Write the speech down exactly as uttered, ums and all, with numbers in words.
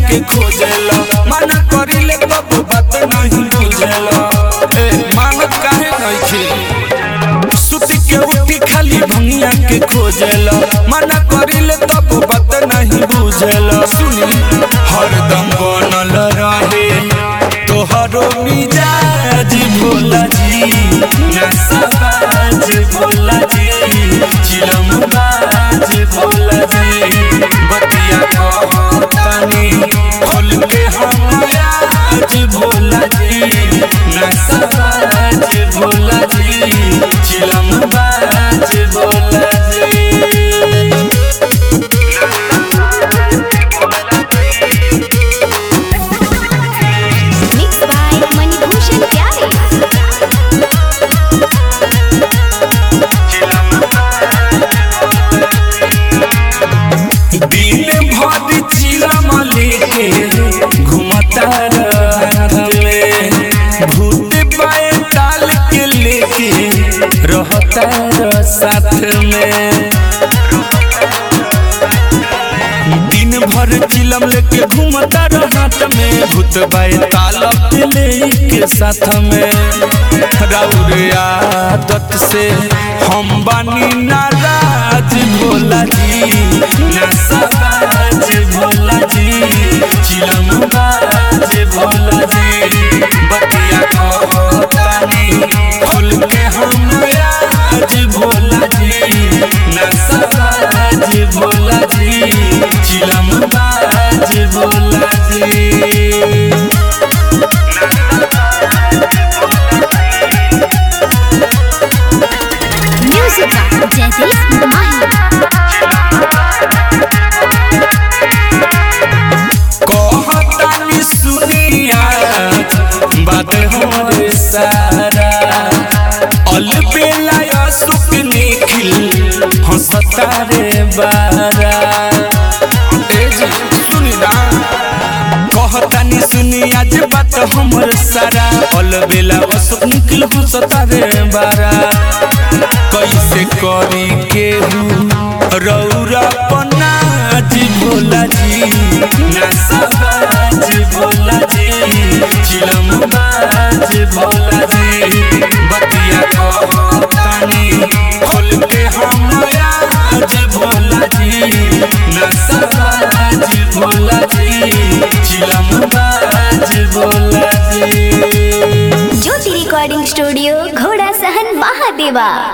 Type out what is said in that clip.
के खोजेला मना करिले तब बात नहीं बुझेला ए मानत काहे नहीं खे सुती के उठी खाली भंगिया के खोजेला मना करिले तब बात नहीं बुझेला सुनी हरदम बनल रहे तोहरो मिजाज भोला जी नशबाज भोला जी चिलम बाज भोला जी बतिया कहतानी खोल के हम आज भोला जी नशबाज भोला जी चिलम बाज भोला जी दिन भर चिलम लेके घूमता रहले भूत पाए ताल के लेके रहता साथ में दिन भर चिलम लेके घूमता रहत में भूत पाए ताल के लेके साथ में राउर आदत से हम बानी नाराज भोला जी नशबाज भोला जी चिलम बाज भोला जी बतिया कहतानी खोल के हम आज भोला जी नशबाज भोला जी चिलम बाज भोला जी कहतानी सुनिया बात हमरे सारा अलबेला सुख निखिल हंसता रे बारा ए जी सुनी ना कहतानी सुनिया जे बात हमर सारा अलबेला सुख निखिल हंसता रे बारा कैसे करी केहू रौरा पनाज भोला जी नशबाज भोला जी चिलम बाज भोला जी बतिया कहतानी खोल के हम आज भोला जी नशबाज भोला जी चिलम बाज भोला जी। ज्योति रिकॉर्डिंग स्टूडियो घोड़ा सहन महादेवा।